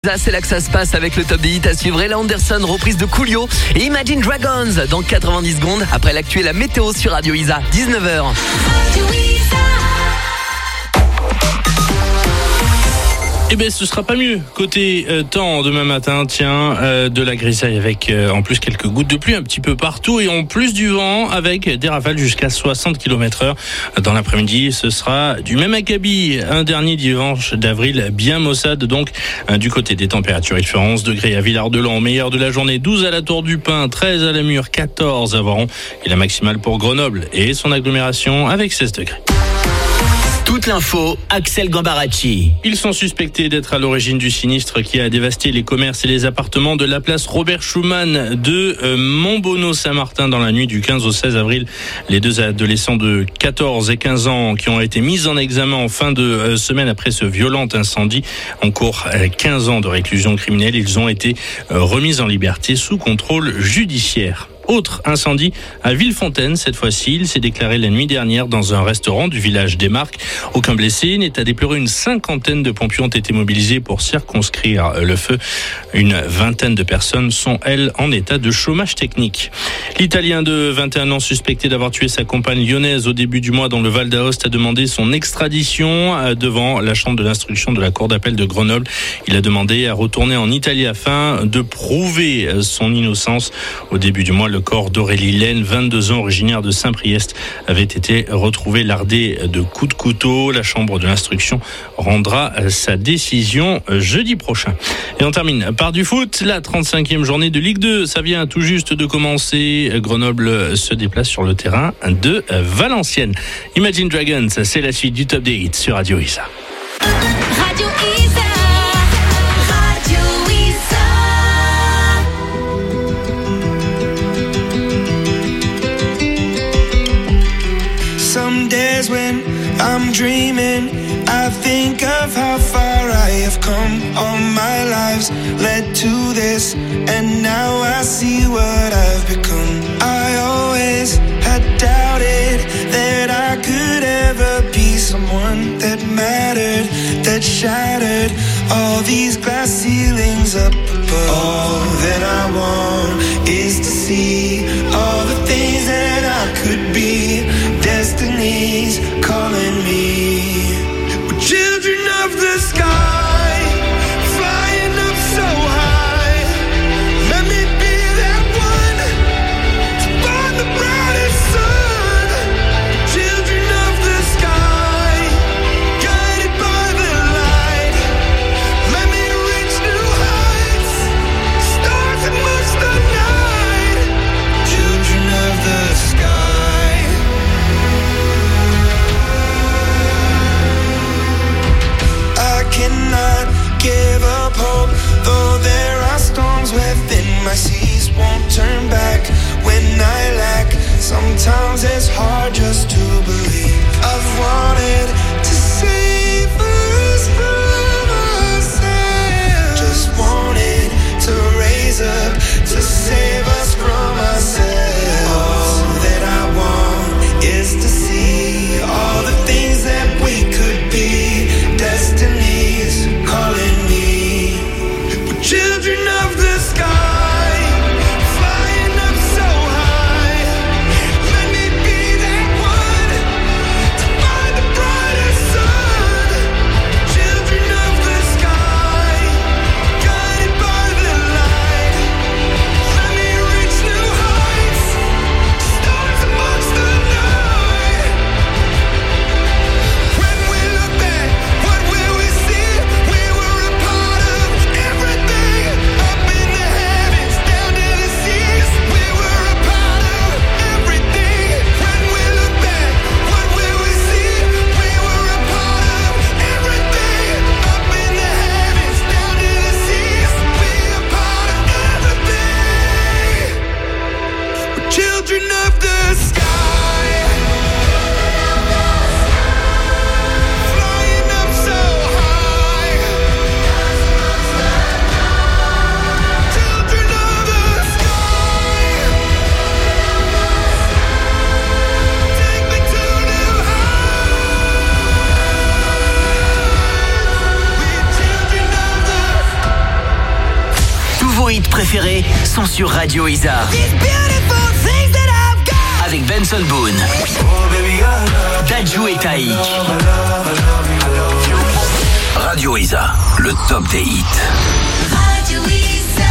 Là, c'est là que ça se passe avec le top des hits à suivre. Ella Anderson, reprise de Coolio et Imagine Dragons dans 90 secondes. Après l'actu et la météo sur Radio Isa, 19h. Eh ben, ce sera pas mieux. Côté temps demain matin, de la grisaille avec en plus quelques gouttes de pluie un petit peu partout et en plus du vent avec des rafales jusqu'à 60 km/h. Dans l'après-midi, ce sera du même acabit. Un dernier dimanche d'avril bien maussade donc du côté des températures. Il fait 11 degrés à Villard-de-Lans, meilleur de la journée, 12 à la Tour du Pin, 13 à la Mure, 14 à Voiron et la maximale pour Grenoble et son agglomération avec 16 degrés. Toute l'info, Axel Gambaracci. Ils sont suspectés d'être à l'origine du sinistre qui a dévasté les commerces et les appartements de la place Robert Schuman de Montbonneau-Saint-Martin dans la nuit du 15 au 16 avril. Les deux adolescents de 14 et 15 ans qui ont été mis en examen en fin de semaine après ce violent incendie encourent 15 ans de réclusion criminelle. Ils ont été remis en liberté sous contrôle judiciaire. Autre incendie à Villefontaine, cette fois-ci, il s'est déclaré la nuit dernière dans un restaurant du village des Marques. Aucun blessé n'est à déplorer. Une cinquantaine de pompiers ont été mobilisés pour circonscrire le feu. Une vingtaine de personnes sont, elles, en état de chômage technique. L'Italien de 21 ans suspecté d'avoir tué sa compagne lyonnaise au début du mois dans le Val d'Aoste a demandé son extradition devant la chambre de l'instruction de la cour d'appel de Grenoble. Il a demandé à retourner en Italie afin de prouver son innocence. Au début du mois, le corps d'Aurélie Laine, 22 ans, originaire de Saint-Priest, avait été retrouvé lardé de coups de couteau. La chambre de l'instruction rendra sa décision jeudi prochain. Et on termine par du foot. La 35e journée de Ligue 2, ça vient tout juste de commencer. Grenoble se déplace sur le terrain de Valenciennes. Imagine Dragons, c'est la suite du top des hits sur Radio Isa. Radio Isa. Some days when I'm dreaming, I think of how far I have come. All my lives led to this, and now I see what I've become. I always had doubted that I could ever be someone that mattered, that shattered all these glass ceilings up above. All that I want is to see all the things that I could be. Destiny's calling me. We're children of the sky, flying up so high. Let me be that one to find the brightest sun. Children of the sky, guided by the light. Let me reach new heights, stars amongst the night. Children of the sky. hits préférés sont sur Radio Isa. Avec Benson Boone, Dadju et Taïk. Radio Isa, le top des hits. Radio Isa.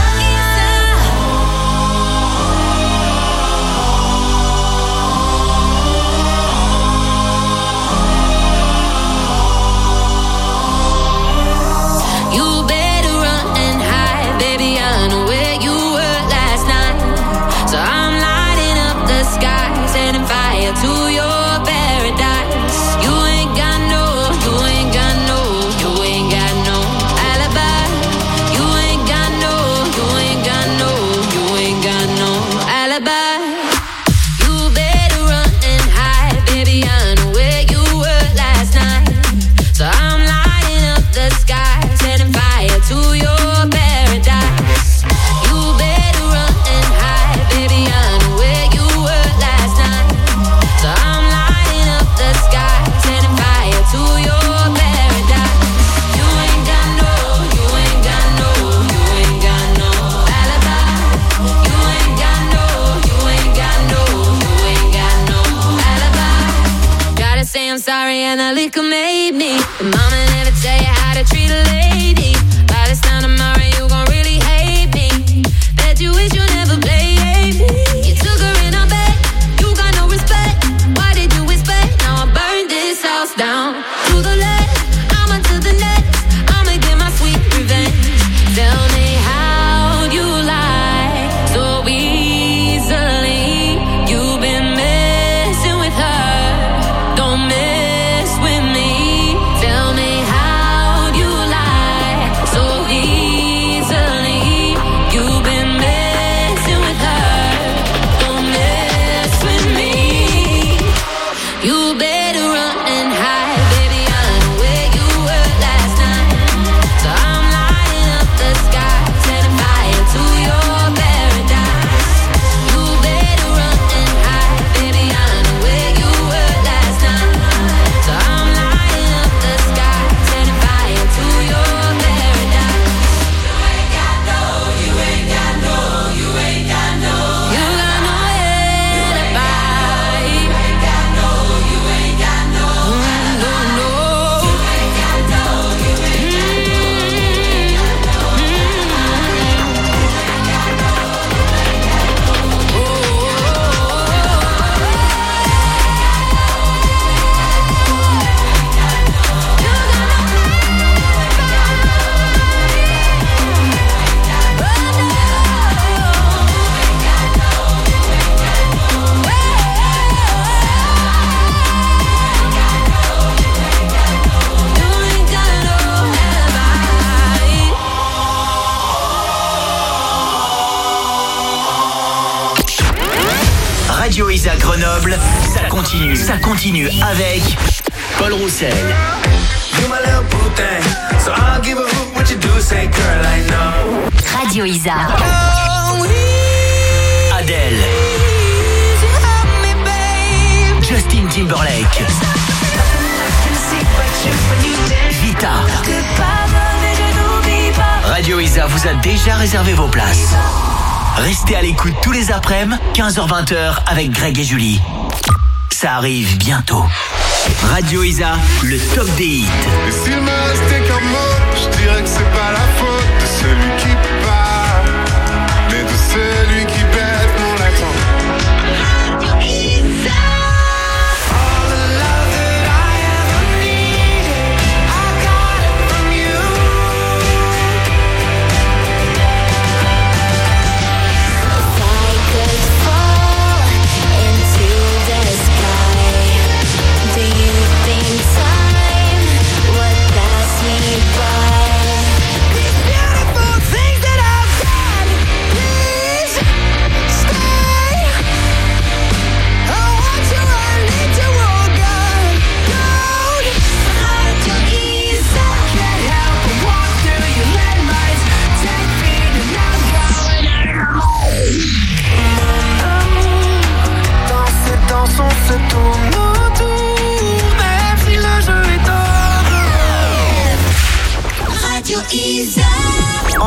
You better run and hide, baby. I know where you were last night. So I'm lighting up the sky, setting fire to your paradise. You ain't got no, you ain't got no, you ain't got no alibi. You ain't got no, you ain't got no, you ain't got no alibi. You better run and hide, baby. I know where you were last night. So I'm lighting up the sky, setting fire to your paradise. You better run and hide, baby. I know where you were last night. So I'm lighting up the sky, setting fire to your paradise. You ain't got no, you ain't got no, you ain't got no alibi. You ain't got no, you ain't got no, you ain't got no alibi. Gotta say I'm sorry and the liquor made me. But mama never tell you how to treat a lady. By this time tomorrow you gon' really hate me. Bet you wish you never played me. You took her in a bed, you got no respect. Why did you expect? Now I burned this house down to the left. I'm on to the next. I'ma get my sweet revenge. Tell me how you lie so easily. You've been messing with her. Don't mess with me. Tell me how you lie so easily. You've been messing with her. Don't mess with me. You better run and hide, baby. I know where you were last night. So I'm lighting up the sky, setting fire to your paradise. You better run and hide, baby. I know where you were last night. So I'm lighting up the sky, setting fire to your paradise. You ain't got no, you ain't got no, you ain't got no. You got no alibi. You ain't got no, you ain't got no. No, no. You ain't got no, you ain't got no. Radio Isa Grenoble, ça continue avec Paul Roussel, You my little boo thing, so I'll give a hoot what you do, say girl I know. Radio Isa. Adèle, Justin Timberlake, Vita. Radio Isa vous a déjà réservé vos places. Restez à l'écoute tous les après-midi, 15h-20h avec Greg et Julie. Ça arrive bientôt. Radio Isa, le top des hits. Et s'il me restait qu'un mot, je dirais que c'est pas la faute de celui qui part, mais de celui qui baisse mon accent. All the love that I ever needed, I got it from you. If I could fall into the sky, do you think time would pass me by?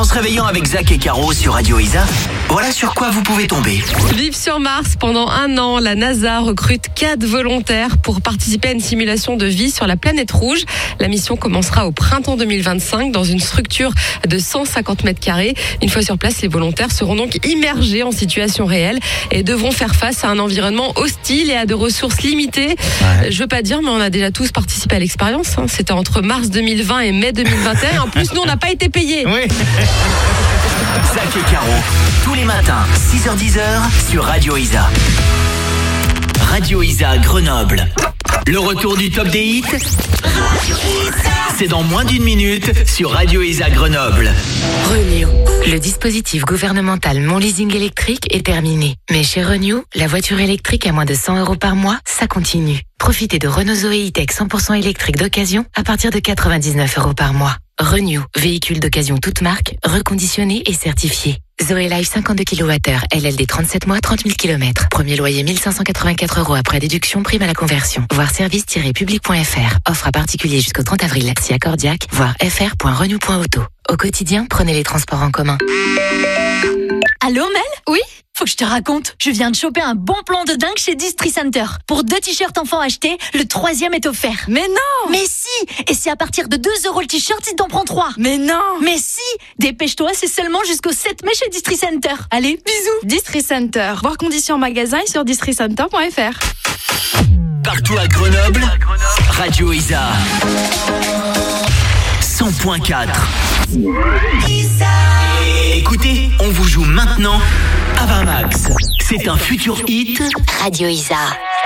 En se réveillant avec Zach et Caro sur Radio Isa, voilà sur quoi vous pouvez tomber. Vivre sur Mars pendant 1 an, la NASA recrute 4 volontaires pour participer à une simulation de vie sur la planète rouge. La mission commencera au printemps 2025 dans une structure de 150 mètres carrés. Une fois sur place, les volontaires seront donc immergés en situation réelle et devront faire face à un environnement hostile et à de ressources limitées. Ouais. Je veux pas dire, mais on a déjà tous participé à l'expérience. C'était entre mars 2020 et mai 2021. En plus, nous, on n'a pas été payés. Oui. Zach et Caro, tous les matins, 6h-10h sur Radio Isa. Radio Isa Grenoble. Le retour du top des hits, c'est dans moins d'1 minute sur Radio Isa Grenoble. Renew. Le dispositif gouvernemental Mon Leasing électrique est terminé. Mais chez Renew, la voiture électrique à moins de 100 € par mois, ça continue. Profitez de Renault Zoé E-Tech 100% électrique d'occasion à partir de 99 € par mois. Renew, véhicule d'occasion toute marque, reconditionné et certifié. Zoé Life 52 kWh, LLD 37 mois, 30 000 km. Premier loyer 1 584 € après déduction, prime à la conversion. Voir service-public.fr. Offre à particulier jusqu'au 30 avril. Si accordiaque, voir fr.renew.auto. Au quotidien, prenez les transports en commun. Allô Mel ? Oui ? Faut que je te raconte, je viens de choper un bon plan de dingue chez Distri Center. Pour 2 t-shirts enfants achetés, le 3e est offert. Mais non ! Mais si ! Et c'est à partir de 2 € le t-shirt si t'en prends 3. Mais non ! Mais si ! Dépêche-toi, c'est seulement jusqu'au 7 mai chez Distri Center. Allez, bisous. Distri Center. Voir conditions en magasin et sur districenter.fr. Partout à Grenoble, Radio Isa 100.4. Écoutez, on vous joue maintenant Avamax. C'est un futur hit Radio Isa.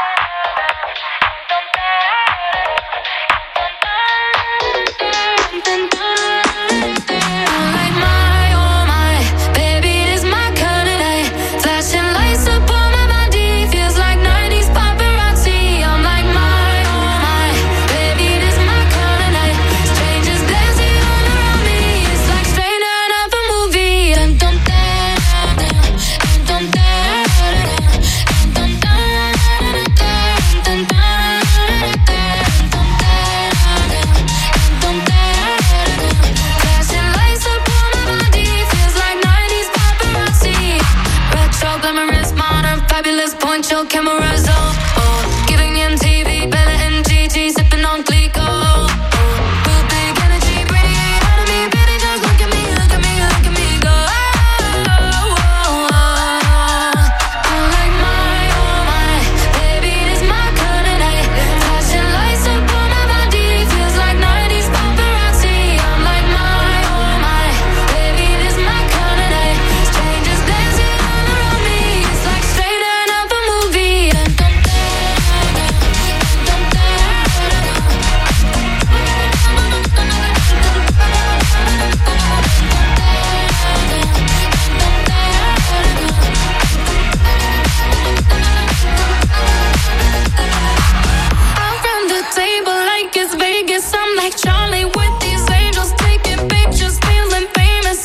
Cameras on, giving me MTV, Bella and Gigi, sipping on Clico. Real big energy, radiate out of me, baby, just look at me, look at me, look at me go. I'm like my, oh my, baby, this my kind of night. Flashing lights up on my body, feels like 90s paparazzi. I'm like my, oh my, baby, this my kind of night. Strangers dancing all around me, it's like straight out of a movie. I run the table like it's Vegas. I'm like Charlie with these angels, taking pictures, feeling famous.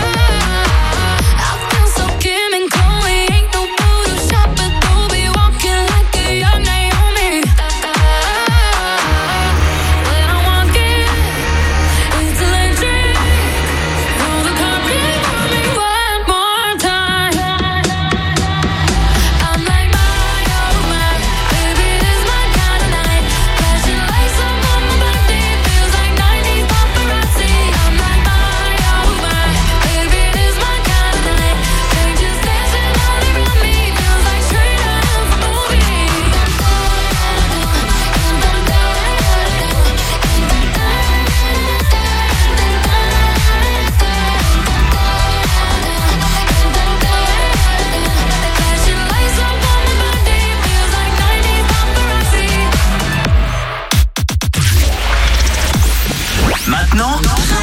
I feel so Kim and Chloe, ain't no Photoshop, but they'll be walking like a young Naomi. When I walk in, it's electric. Roll the carpet for me one more time. I'm like my, oh my, baby, this my kind of night. Flashing lights up on my body, feels like 90s paparazzi. I'm like my, oh my, baby, this my kind of night. Strangers dancing all around me, feels like straight out of a movie. Flashing lights up on my body, feels like 90s paparazzi. Maintenant,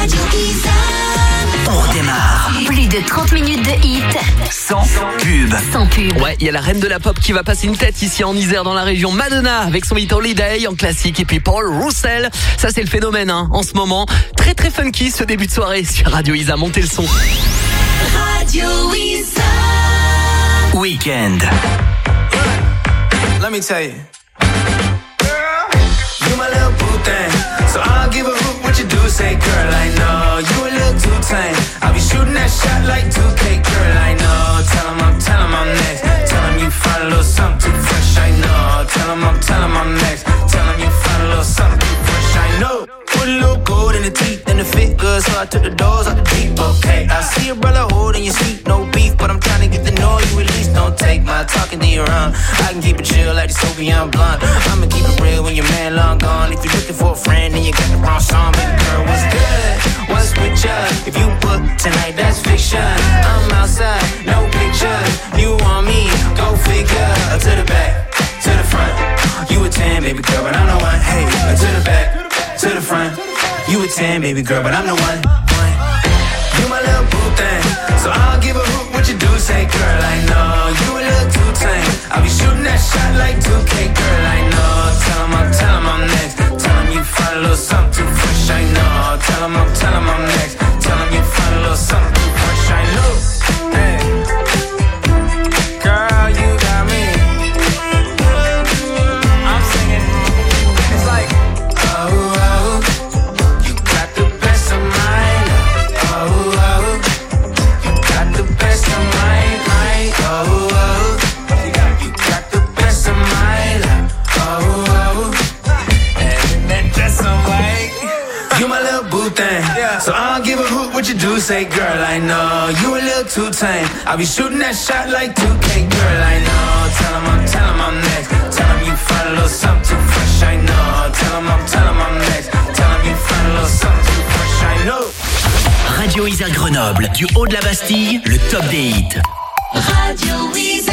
on redémarre. Plus de 30 minutes de hit Sans pub. sans pub. Ouais, il y a la reine de la pop qui va passer une tête ici en Isère, dans la région. Madonna avec son hit Holiday en classique, et puis Paul Roussel. Ça, c'est le phénomène en ce moment. Très très funky ce début de soirée sur Radio Isa. Montez le son. Radio Isa. Weekend. Let me tell you. Girl, you my little boo thing. So I'll give a hoot what you do. do, say girl, I know you a little too tame. I'll be shooting that shot like 2K, girl, I know. Tell him I'm next. Tell him you find a little something too fresh, I know. Tell him I'm next. Tell him you find a little something too fresh, I know. Put a little gold in the teeth and the fit good, so I took the doors out the deep, okay. I see your brother holding your seat, no beef, but I'm trying to get the noise you release. Don't take my talking to your own. I can keep it chill like the Soviet blunt. I'ma keep it real when your man long gone. If you're looking for a friend, then you got the wrong song. Baby girl, what's good? What's with ya? If you book tonight, that's fiction. I'm outside, no pictures. You want me? Go figure. To the back, to the front. You a 10, baby girl, but I'm the one. Hey, to the back, to the front. You a 10, baby girl, but I'm the one. You my little boo thing, so I don't give a hoot what you do. Say, girl, I know you a little too tame. I'll be shooting that shot like 2K, girl, I know. Tell him I'm next. Tell him you find a little something too fresh, I know. Tell him I'm next. Tell him you find a little something too fresh, I know. Hey, girl, you got me. I'm singing. It's like, oh, you got the best of mine. Oh, you got the best of mine. Oh, you got the best of mine. Oh, and that dress on white. You my little boo thing, so I don't give a hoot what you do. Say, girl, I know you a little too tame. I'll be shooting that shot like 2K, girl, I know. Tell him I'm next. Tell him you find a little something too fresh, I know. Tell him I'm next. Tell him you find a little something too fresh, I know. Radio Isère Grenoble, du haut de la Bastille, le top des hits. Radio Isère.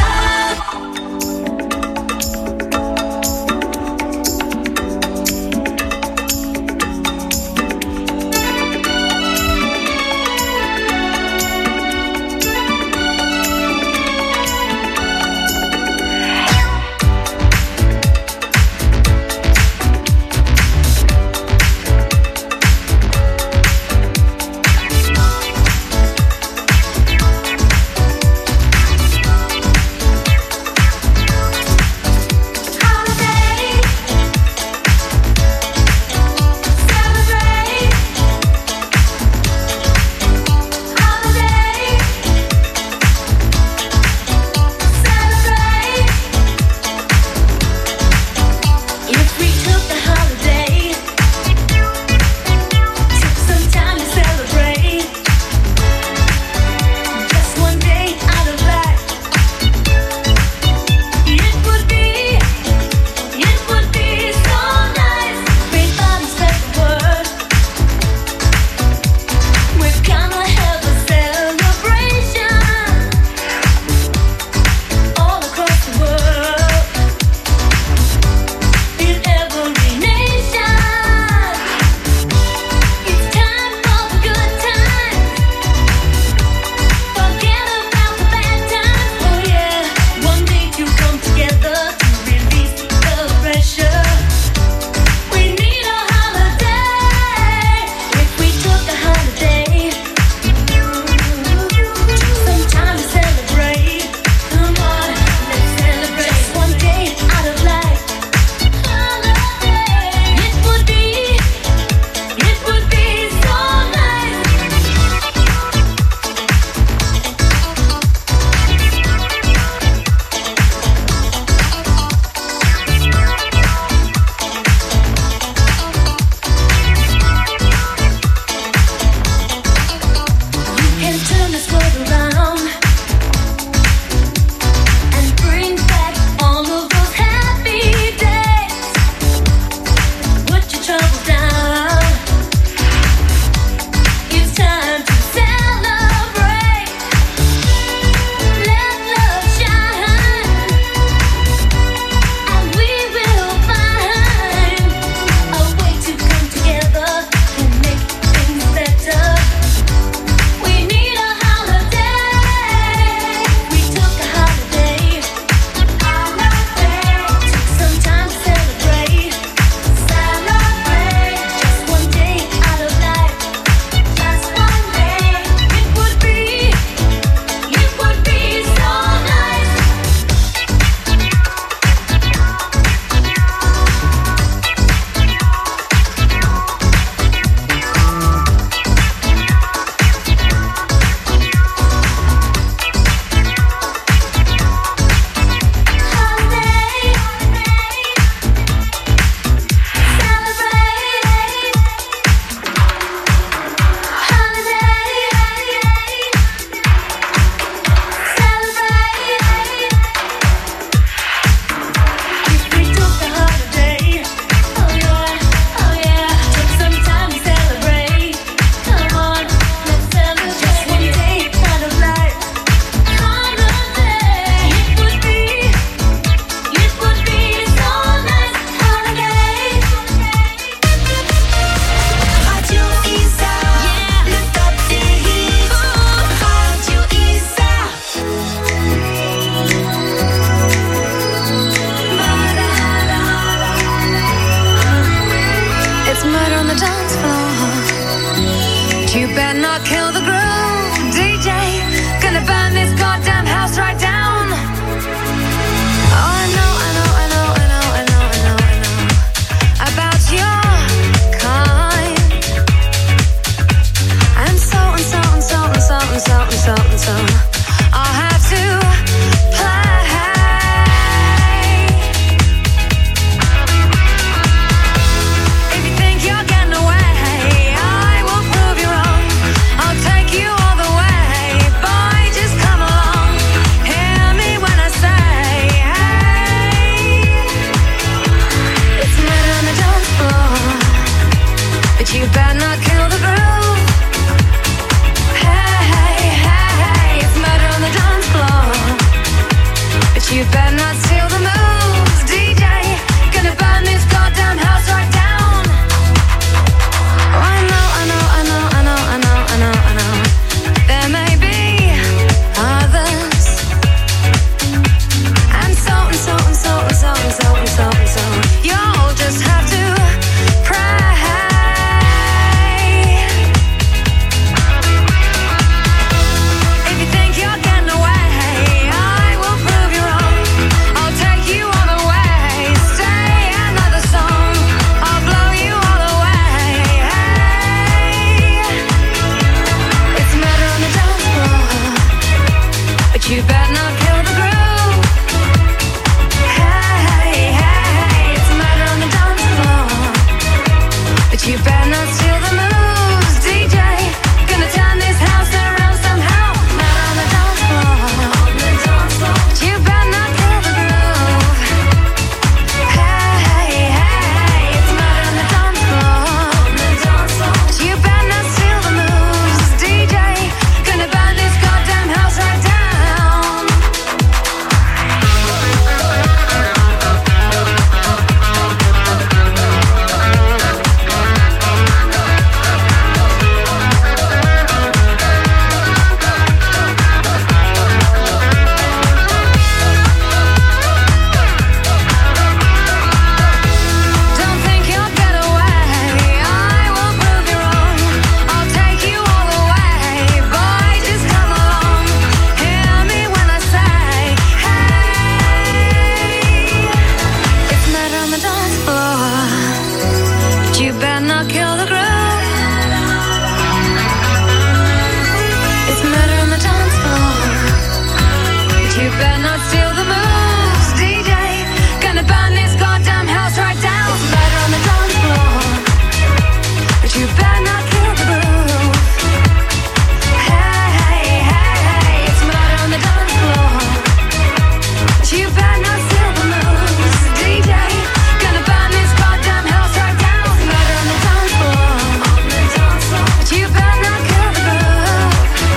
You better not steal the moves, DJ. Gonna burn this goddamn house right down. Murder on the dance floor, but you better not kill the groove. Hey, hey, hey, hey, it's murder on the dance floor, but you better not steal the moves, DJ. Gonna burn this goddamn house right down. Murder on the dance floor, but you better not kill the groove.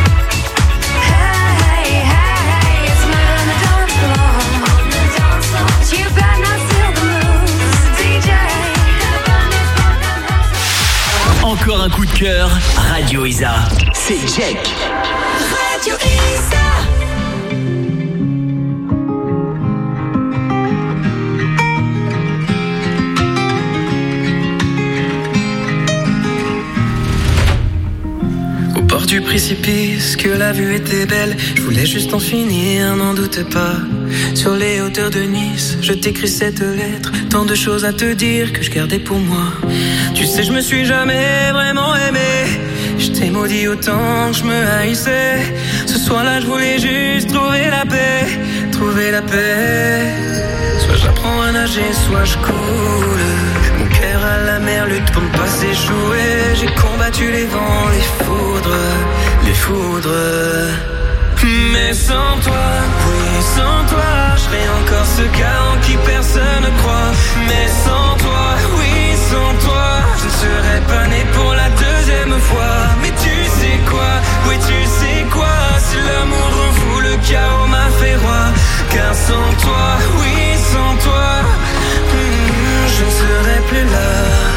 Hey, hey, hey, it's murder on the dance floor, but you better not steal the moves, DJ. Gonna burn this goddamn house. Encore un coup de cœur, Radio Isa. C'est Jack. Radio Isa. Au bord du précipice, que la vue était belle. Je voulais juste en finir, n'en doute pas. Sur les hauteurs de Nice, je t'écris cette lettre. Tant de choses à te dire que je gardais pour moi. Tu sais, je me suis jamais vraiment aimé. Je t'ai maudit autant que je me haïssais. Ce soir-là, je voulais juste trouver la paix. Trouver la paix. Soit j'apprends à nager, soit je coule. Mon cœur à la mer lutte pour ne pas s'échouer. J'ai combattu les vents, les foudres. Les foudres. Mais sans toi, oui, sans toi, je serais encore ce gars en qui personne ne croit. Mais sans toi, oui, sans toi, je ne serais pas né pour la deuxième fois. Mais tu sais quoi, oui, tu sais quoi, si l'amour rend fou, le chaos m'a fait roi. Car sans toi, oui, sans toi, je ne serais plus là.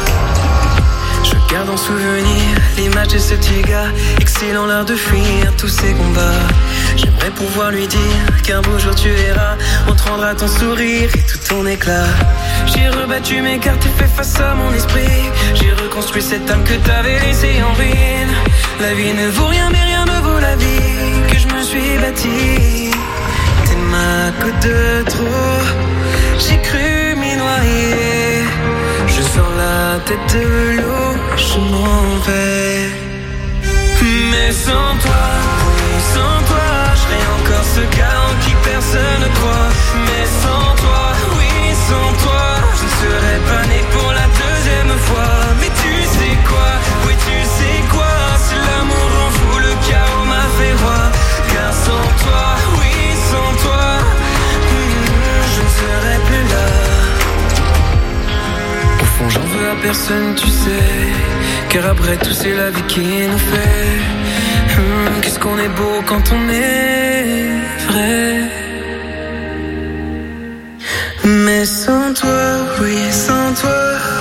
Je garde en souvenir l'image de ce petit gars, excellent l'art de fuir tous ces combats. J'aimerais pouvoir lui dire qu'un beau jour tu verras, on te rendra ton sourire et tout ton éclat. J'ai rebattu mes cartes et fait face à mon esprit. J'ai reconstruit cette âme que t'avais laissée en ruine. La vie ne vaut rien mais rien ne vaut la vie que je me suis bâtie. T'es ma côte de trop, j'ai cru m'y noyer. Je sors la tête de l'eau, je m'en vais. Mais sans toi, oui, sans toi, je serais encore ce gars en qui personne ne croit. Mais sans toi, oui, sans toi, je ne serais pas né pour la deuxième fois. Mais tu sais quoi, oui, tu sais quoi, si l'amour rend fou, le chaos m'a fait roi. Car sans toi, oui, sans toi, je ne serais plus là. Au fond j'en veux à personne, tu sais. Car après tout c'est la vie qui nous fait. Qu'est-ce qu'on est beau quand on est vrai. Mais sans toi, oui, sans toi.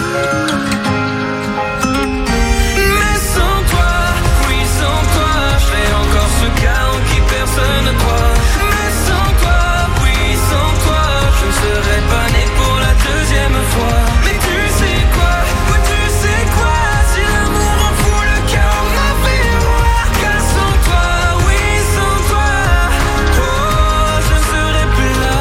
Mais sans toi, oui, sans toi, je serais encore ce gars en qui personne ne croit. Mais sans toi, oui, sans toi, je ne serais pas né pour la deuxième fois. Mais tu sais quoi, oui, tu sais quoi, si l'amour en fou, le chaos m'a fait roi. Car sans toi, oui, sans toi, oh, je ne serais plus là.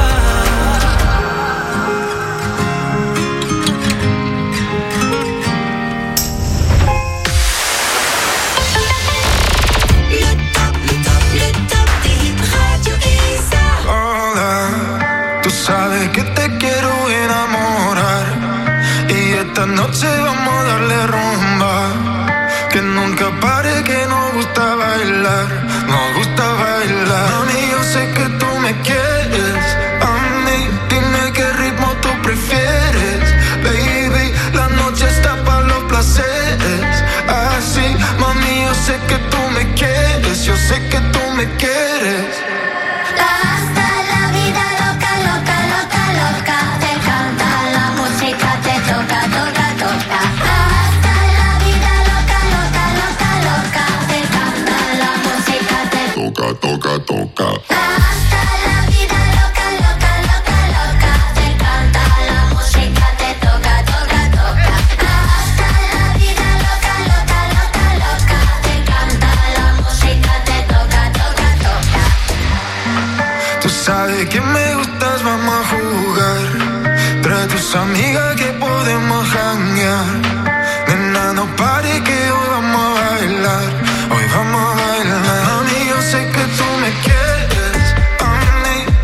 Hola, tú sabes que te quiero enamorar y esta noche vamos a darle rumba. Que nunca pare, que nos gusta bailar, nos gusta bailar. Mami, yo sé que tú me quieres, a mí dime qué ritmo tú prefieres. Baby, la noche está para los placeres. Así, mami, yo sé que tú me quieres, yo sé que tú me quieres. Hasta la vida loca, loca, loca, loca. Te canta la música, te toca, toca, toca. Hasta la vida loca, loca, loca, loca. Te canta la música, te Toca, toca, toca. hasta la vida loca, loca, loca, loca. Te canta la música, te toca, toca, toca. Hasta la vida loca, loca, loca, loca. Te canta la música, te toca, toca, toca. Tú sabes que me gustas, vamos a jugar. Trae tus amigas que podemos janguear. Nena, no pare que hoy vamos a bailar. Hoy vamos a bailar. Mami, yo sé que tú me quieres, a mí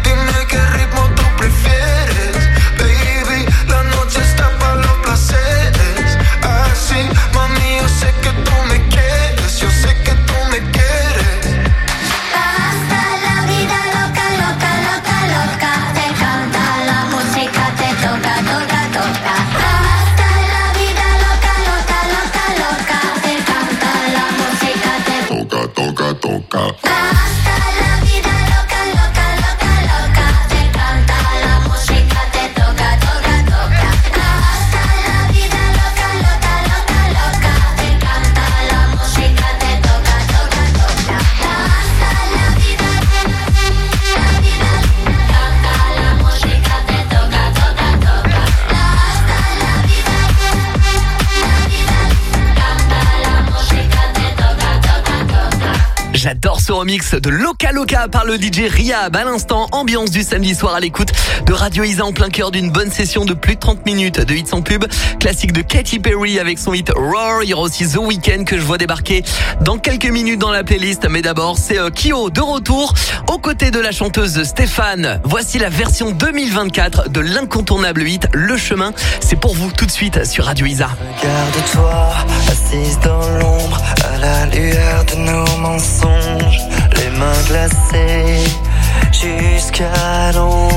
J'adore ce remix de Loca Loca par le DJ Rihab. À l'instant, ambiance du samedi soir à l'écoute de Radio Isa en plein cœur d'une bonne session de plus de 30 minutes de hits sans pub. Classique de Katy Perry avec son hit Roar. Il y aura aussi The Weeknd que je vois débarquer dans quelques minutes dans la playlist. Mais d'abord, c'est Kyo de retour aux côtés de la chanteuse Stéphane. Voici la version 2024 de l'incontournable hit Le Chemin. C'est pour vous tout de suite sur Radio Isa. Regarde-toi, assise dans l'ombre, à la lueur de nos mensonges, les mains glacées jusqu'à l'ombre.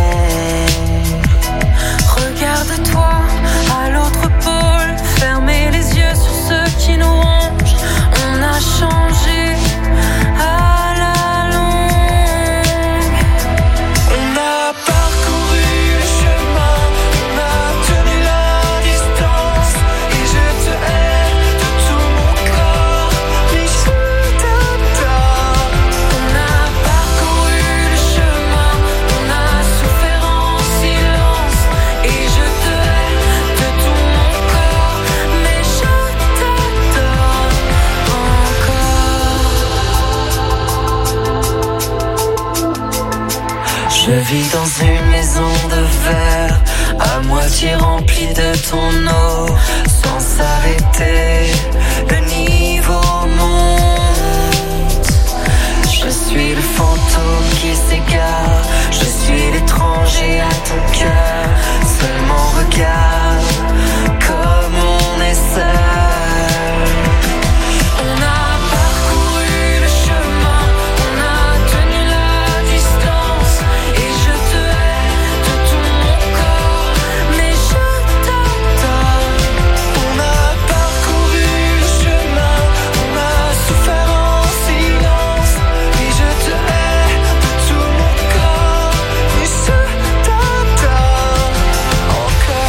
Regarde-toi à l'autre pôle, fermez les yeux sur ceux qui nous rongent. On a changé à la longue. On a parcouru le chemin, on a tenu la distance, et je te hais de tout mon corps, mais je t'adore. On a parcouru le chemin, on a souffert en silence, et je te hais de tout mon corps, mais je t'adore encore. Je vis dans une maison de verre, à moitié remplie de ton eau, sans s'arrêter, le niveau monte. Je suis le fantôme qui s'égare, je suis l'étranger à ton cœur. Seulement regarde comme on est seul. On a parcouru le chemin, on a tenu la distance, et je te hais de tout mon corps, mais je t'adore. On a parcouru le chemin, on a souffert en silence, et je te hais de tout mon corps, mais je t'adore encore.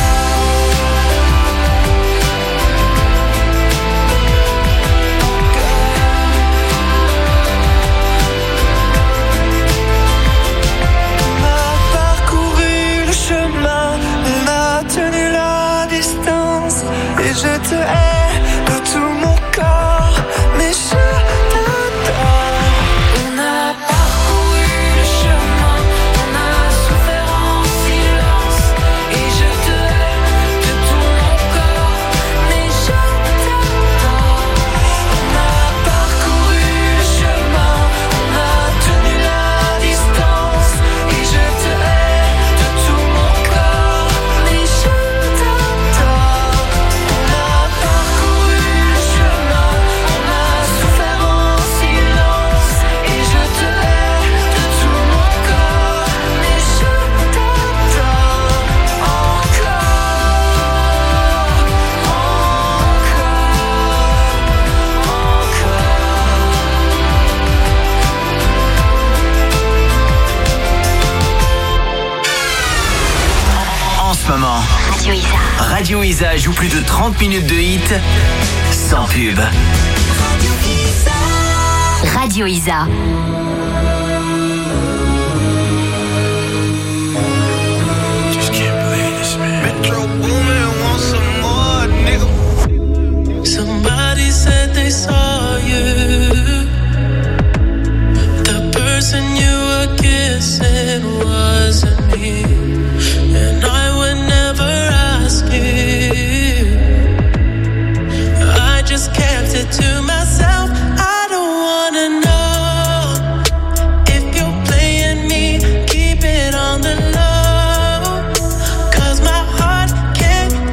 On a parcouru le chemin, on a tenu la distance, et je te hais de tout mon corps, mais je t'adore. On a parcouru le chemin, on a souffert en silence, et je te hais de tout mon corps, mais je t'adore. On a parcouru le chemin, on a tenu la distance, et je te hais de tout mon corps, mais je t'adore. On a parcouru le chemin, on a souffert en silence, et je te hais de tout mon corps, mais je t'adore encore. En ce moment, Radio Isa joue plus de 30 minutes de hits sans pub. Radio Isa. Somebody said they saw you. The person you were kissing wasn't me, and I would never ask you. I just kept it to myself. I don't wanna know if you're playing me. Keep it on the low, 'cause my heart can't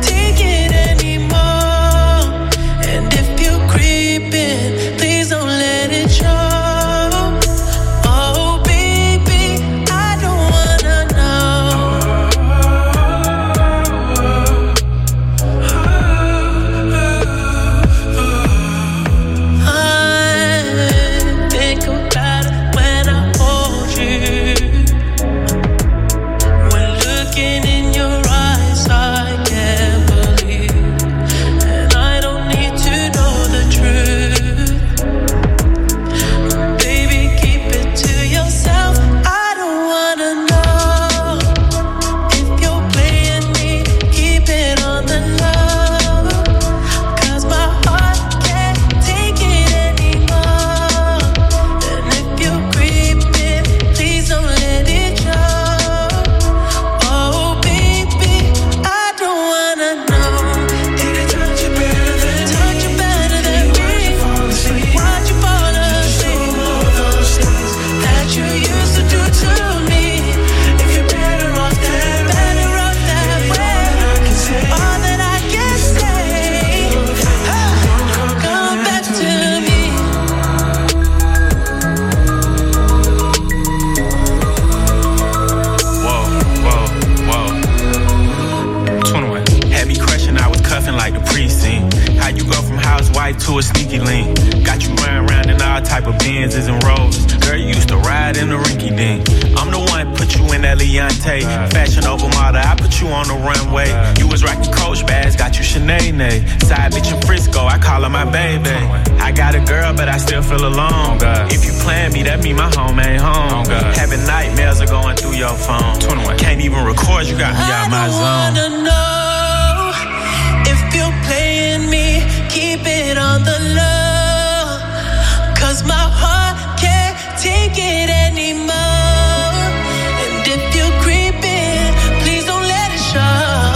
Eliante. Fashion over model, I put you on the runway. You was rocking Coach bags, got you Sinead. Side bitch in Frisco, I call her my baby. I got a girl, but I still feel alone. If you plan me, that mean my home ain't home. Having nightmares are going through your phone. 21. Can't even record, you got me out my zone. I wanna know if you're playing me, keep it on the low. 'Cause my heart can't take it anymore. And if you're creeping, please don't let it show.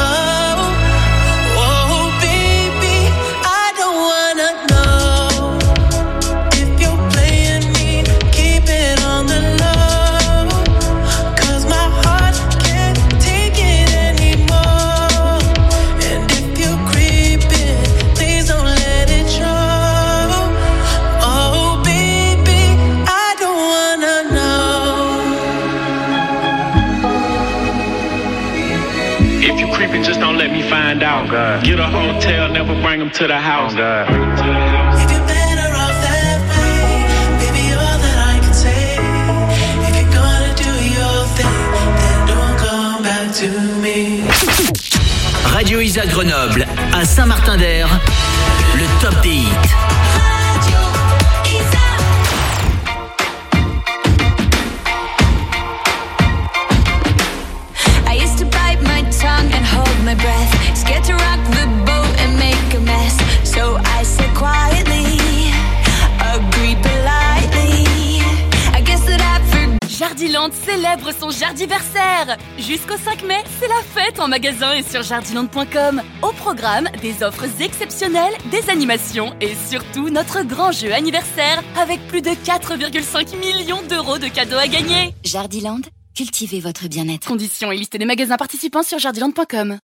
Oh baby, I don't wanna know if you're playing me, keep it on the low. 'Cause my heart can't take it anymore. And if you're creeping, please don't let it show. Oh baby, I don't wanna know. If you creeping, just don't let me find out. Get a hotel, never bring them to the house. If you're better off that way, baby, all that I can say. If you're gonna do your thing, then don't come back to me. Radio Isa Grenoble, à Saint-Martin-d'Air, le top des hits. I used to bite my tongue and hold my breath, scared to rock the boat and make a mess. So I said quietly, agreed politely. I guess that I forgot. Jardiland célèbre son Jardiversaire. Jusqu'au 5 mai, c'est la fête en magasin et sur jardiland.com. Au programme, des offres exceptionnelles, des animations et surtout notre grand jeu anniversaire avec plus de 4,5 millions d'euros de cadeaux à gagner. Jardiland, cultivez votre bien-être. Conditions et liste des magasins participants sur jardiland.com.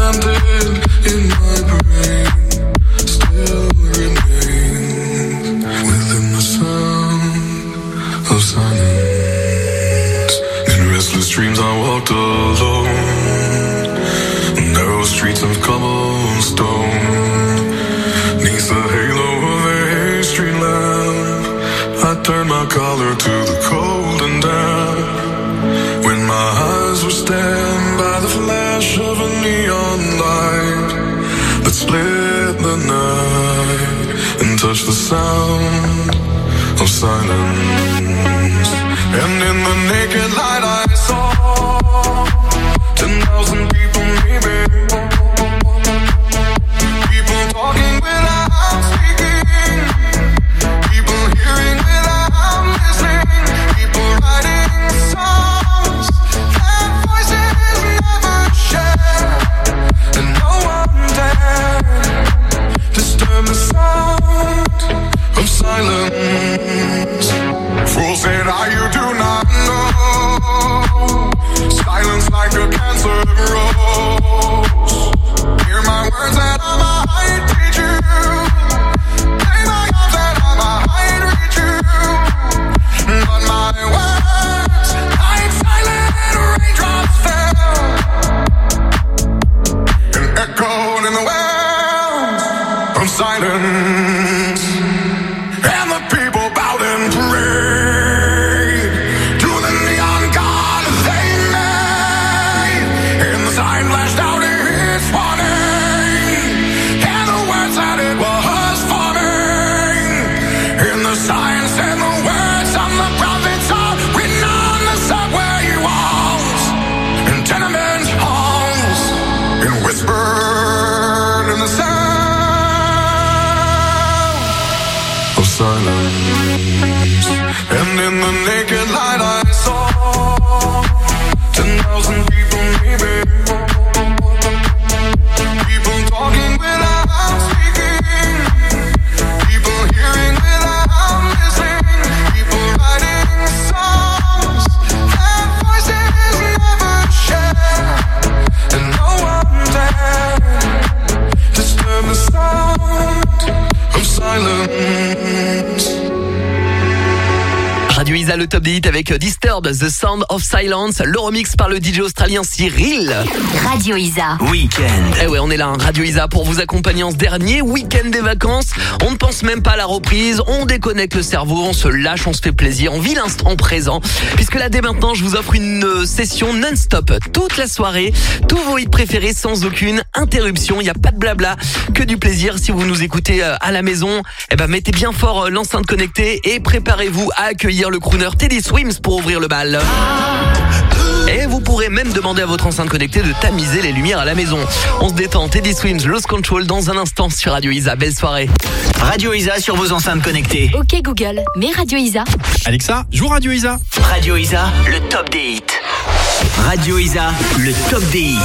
planted in my brain still remains within the sound of silence. In restless dreams I walked alone, narrow streets of cobblestone, neath the halo of a street lamp. I turned my collar to the cold and damp. When my eyes were stabbed by the flash of a neon light that split the night and touched the sound of silence. And in the naked light I saw 10,000 people maybe, people talking without speaking, people hearing without listening, people writing songs that voices never share, and no one dared disturb the sound of silence. Fools said, you do not know, silence like a cancer grows. Hear my words that I might teach you, play my arms that I might reach you, but my words like silent raindrops fell and echoed in the wells of silence. And the people bowed and prayed to the neon god they made, and the sign flashed out its warning, and the words that it was forming, and the sign said the words of the prophets are written on the subway walls and tenement halls, and whispered in the sound of silence. And in the naked light I saw 10,000 people maybe, people talking without speaking, people hearing without listening, people writing songs that voices never share, and no one dared disturb the sound of silence. Radio Isa, le top des hits avec Disturbed, The Sound of Silence, le remix par le DJ australien Cyril. Radio Isa. Week-end. Eh ouais, on est là, Radio Isa, pour vous accompagner en ce dernier week-end des vacances. On ne pense même pas à la reprise, on déconnecte le cerveau, on se lâche, on se fait plaisir, on vit l'instant présent. Puisque là, dès maintenant, je vous offre une session non-stop, toute la soirée, tous vos hits préférés sans aucune interruption. Il n'y a pas de blabla, que du plaisir. Si vous nous écoutez à la maison, eh ben mettez bien fort l'enceinte connectée et préparez-vous à accueillir le crooner Teddy Swims pour ouvrir le bal. Et vous pourrez même demander à votre enceinte connectée de tamiser les lumières à la maison. On se détend, Teddy Swims, Lost Control dans un instant sur Radio Isa. Belle soirée. Radio Isa sur vos enceintes connectées. Ok Google, mets Radio Isa. Alexa, joue Radio Isa. Radio Isa, le top des hits. Radio Isa, le top des hits.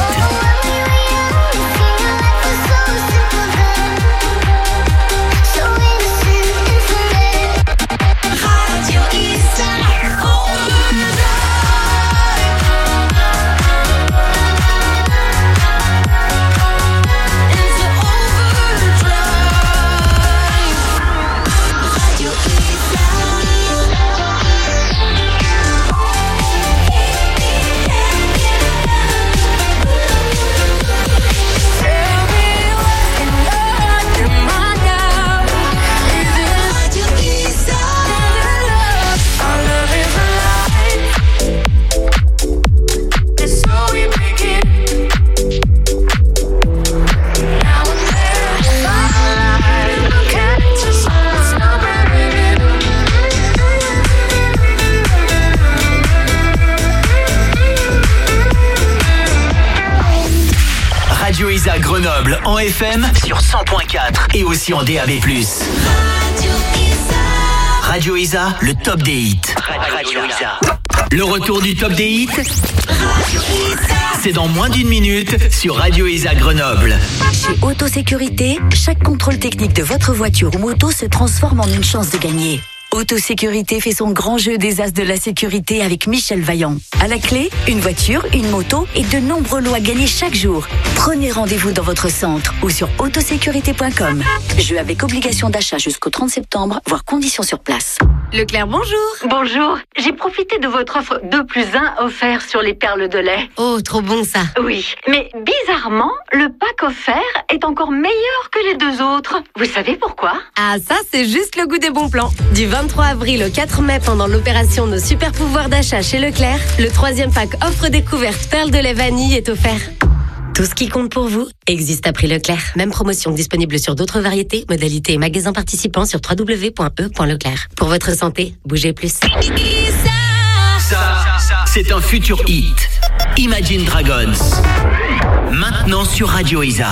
Radio Isa Grenoble en FM sur 100.4 et aussi en DAB+. Radio Isa, le top des hits. Radio Isa. Le retour du top des hits, c'est dans moins d'une minute sur Radio Isa Grenoble. Chez Autosécurité, chaque contrôle technique de votre voiture ou moto se transforme en une chance de gagner. Autosécurité fait son grand jeu des as de la sécurité avec Michel Vaillant. À la clé, une voiture, une moto et de nombreux lots à gagner chaque jour. Prenez rendez-vous dans votre centre ou sur autosécurité.com. Jeu avec obligation d'achat jusqu'au 30 septembre, voire conditions sur place. Leclerc, bonjour. Bonjour, j'ai profité de votre offre 2+1 offert sur les perles de lait. Oh, trop bon ça. Oui, mais bizarrement, le pack offert est encore meilleur que les deux autres. Vous savez pourquoi? Ah, ça, c'est juste le goût des bons plans. Du 23 avril au 4 mai, pendant l'opération Nos super pouvoirs d'achat chez Leclerc, le 3e pack offre découverte perles de lait vanille est offert. Tout ce qui compte pour vous existe à prix Leclerc. Même promotion disponible sur d'autres variétés, modalités et magasins participants sur www.e.leclerc. Pour votre santé, bougez plus. Ça, c'est un futur hit. Imagine Dragons. Maintenant sur Radio Isa.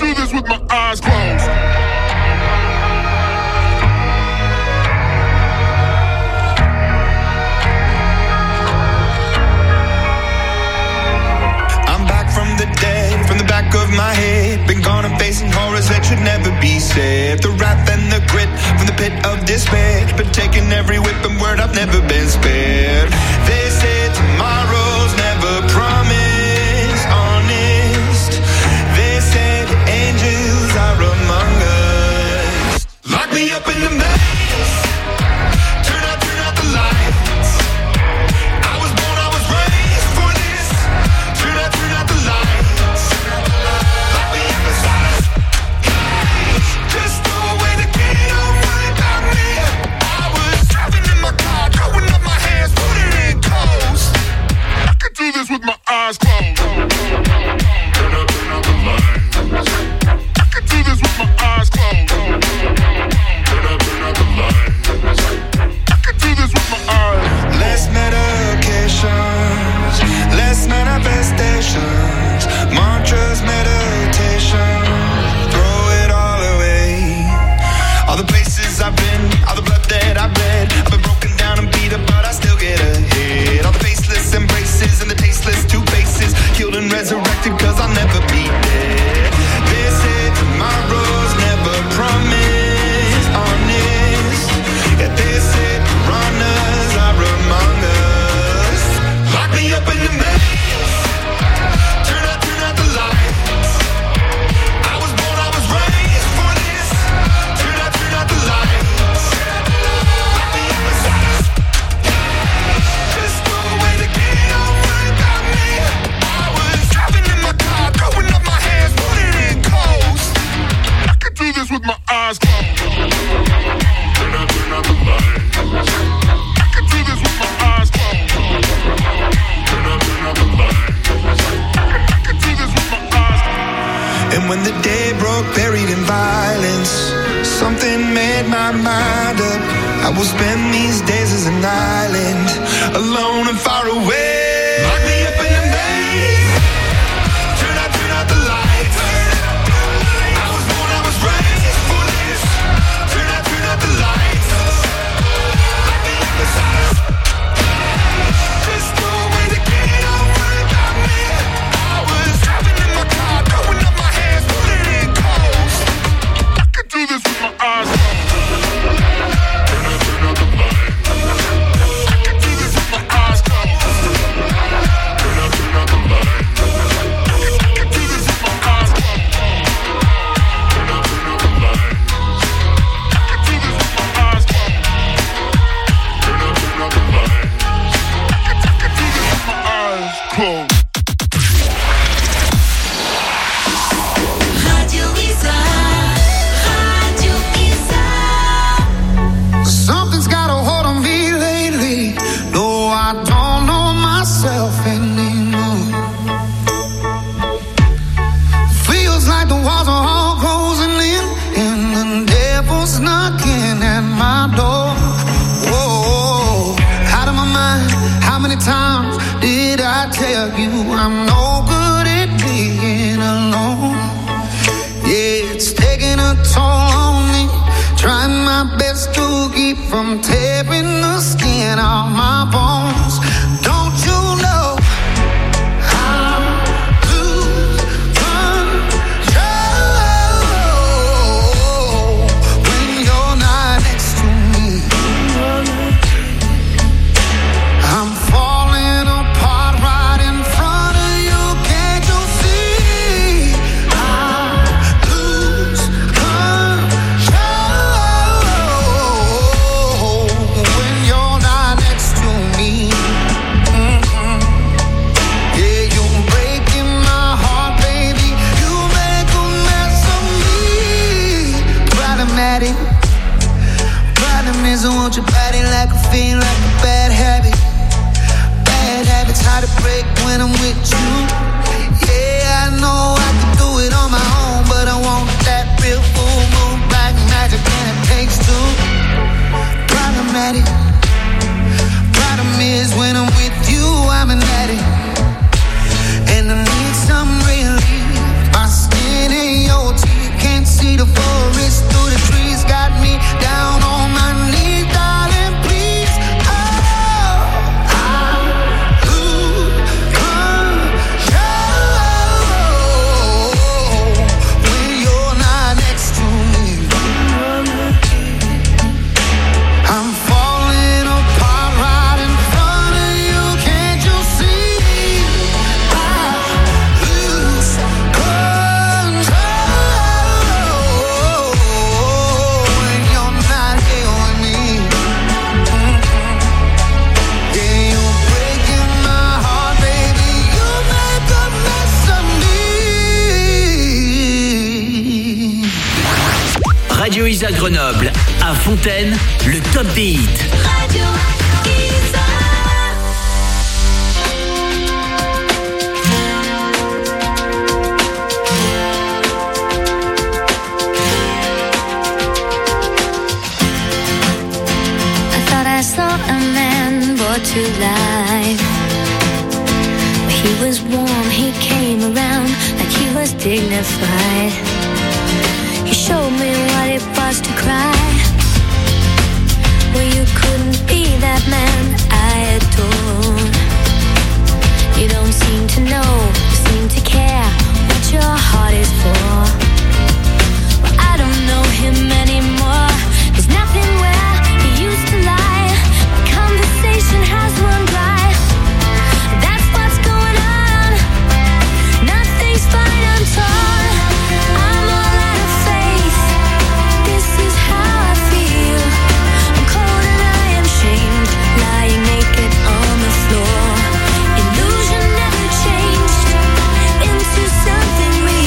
From the back of my head, been gone and facing horrors that should never be said. The wrath and the grit from the pit of despair, been taking every whip and word, I've never been spared. They say tomorrow's never promised, honest. They say the angels are among us. Lock me up in the maze, turn out the lights. I was born, I was raised for this. Turn out the lights. Do this with my eyes closed. Turn out the lights. I can do this with my eyes closed. Turn out the lights. I can do this with my eyes. Less medications, less manifestations, mantras, meditation. Throw it all away. All the places I've been, all the blood that I've bled. I've been broken down and beat up, but I still get ahead. All the faceless embraces and the tasteless two faces, killed and resurrected, cause I'll never be dead. They say tomorrow's never promised, honest. Yeah, they say runners are among us. Lock me up in the maze, turn out the lights. I was born, I was raised for this. Turn out the lights. Lock me up inside us. Just go away to get over about me. I was driving in my car, throwing up my hands, putting in coast. I could do this with my eyes closed. Turn out the lights. I could do this with my eyes closed. Turn out the lights. I could do this with my eyes closed. And when the day broke, buried in violence, something made my mind up. I will spend these days as an island, alone and far away. Lock me up in the maze. Turn out the lights. I was born, I was raised for this. Turn out the lights. Lock me up inside us. Just go away to get over about me. I was driving in my car, throwing up my hands, putting in coast. I could do this with my eyes closed. Turn out the lights. I could do this with my eyes closed. Turn out the lights. I could do this with my eyes closed. Turn out the lights. I could do this with my eyes closed. Turn out the lights. I could do this with my eyes closed. Radio Isa. Radio Isa. Something's got a hold on me lately. No, I don't know myself anymore. Feels like the walls are all closing in, and the devil's knocking at my door. Whoa, out of my mind. How many times did I tell you I'm no good at being alone? Yeah, it's taking a toll on me. Trying my best to keep from tearing the skin off my bones. Don't you know how to control when you're not next to me? want your body like a fiend, like a bad habit. Bad habits hard to break when I'm with you. Yeah, I know I can do it on my own, but I want that real full moon, black magic, and it takes two. Problematic. Problem is when I'm with you, I'm an addict, and I need some relief. My skin ain't your teeth, can't see the forest through the trees. Got me down on my knees, darling, please. Oh, I lose control when you're not next to me. I'm falling apart right in front of you, can't you see? I lose control when you're not here with me. Yeah, you're breaking my heart, baby. You make a mess of me. Radio Isa Grenoble, à Fontaine, le top des hits. Radio Isa. I thought I saw a man brought to life. He was warm, he came around like he was dignified. He showed me what it was to cry. Well, you couldn't be that man I adore. You don't seem to know, seem to care what your heart is for. Well, I don't know him anymore. There's nothing where he used to lie. My conversation has run dry. That's what's going on. Nothing's fine, I'm torn. I'm all out of faith. This is how I feel. I'm cold and I am shamed, lying naked on the floor. Illusion never changed into something real.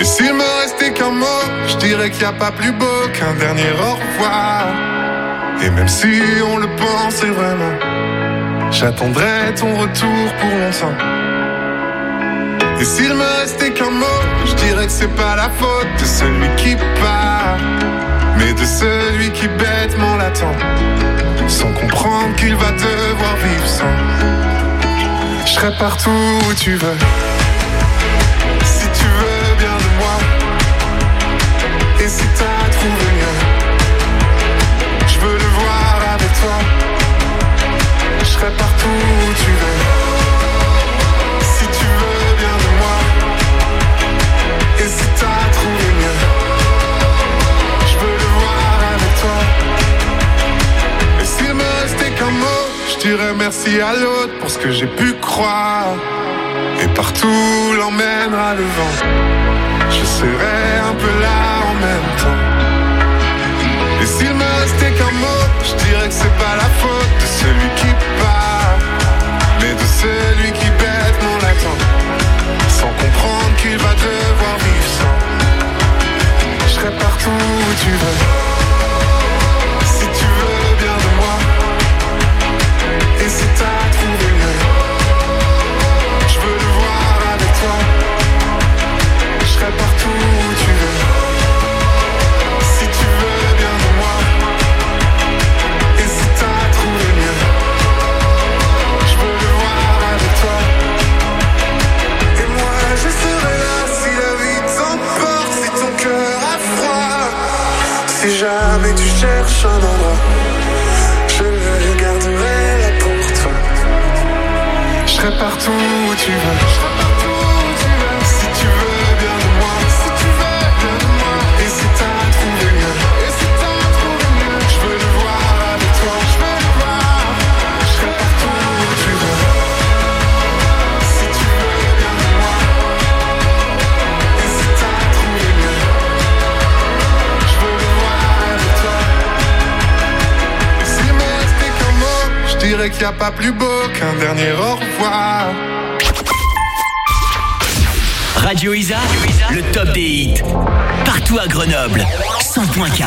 Et s'il me restait qu'un mot, je dirais qu'il n'y a pas plus beau qu'un dernier au revoir. Et même si on le pensait vraiment, j'attendrai ton retour pour longtemps. Et s'il me restait qu'un mot, je dirais que c'est pas la faute de celui qui part, mais de celui qui bêtement l'attend, sans comprendre qu'il va devoir vivre sans. Je serai partout où tu veux, si tu veux bien de moi. Et si t'as trouvé mieux, je veux le voir avec toi. Je serai partout où tu veux, si tu veux bien de moi. Et si t'as trouvé mieux, je veux le voir avec toi. Et s'il me restait qu'un mot, je dirais merci à l'autre pour ce que j'ai pu croire. Et partout l'emmènera le vent, je serai un peu là en même temps. Et s'il me restait qu'un mot, je dirais que c'est pas la faute de celui qui part, mais de celui qui bêtement l'attend, sans comprendre qu'il va devoir vivre sans. Je serai partout où tu veux, si tu veux bien de moi. Et si t'as trouvé mieux, je veux le voir avec toi. Je serai partout où tu veux, si tu veux bien de moi. Et si t'as trouvé mieux, je veux le voir avec toi. Et moi je serai là si la vie t'emporte, si ton cœur a froid. Si jamais tu cherches un endroit, je le garderai là pour toi. Je serai partout où tu veux, je serai partout où tu veux, si tu veux bien de moi, si tu veux bien de moi. Et si t'as trouvé mieux, et si t'as trouvé mieux, je veux le voir avec toi, je veux le voir. Je serai partout où tu veux, si tu veux bien de moi. Et si t'as trouvé mieux, je veux le voir avec toi. Et s'il me restait qu'un mot, je dirais qu'il n'y a pas plus beau qu'un dernier au revoir. Radio Isa, le top des hits. Partout à Grenoble, 100.4.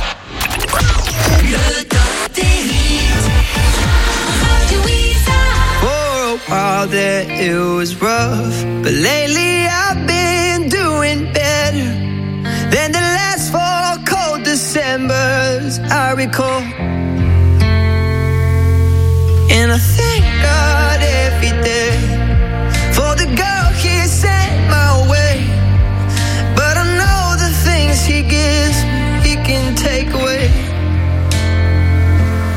Le top des hits. Radio Isa. For a while there it was rough, but lately I've been doing better than the last 4 cold Decembers I recall. And I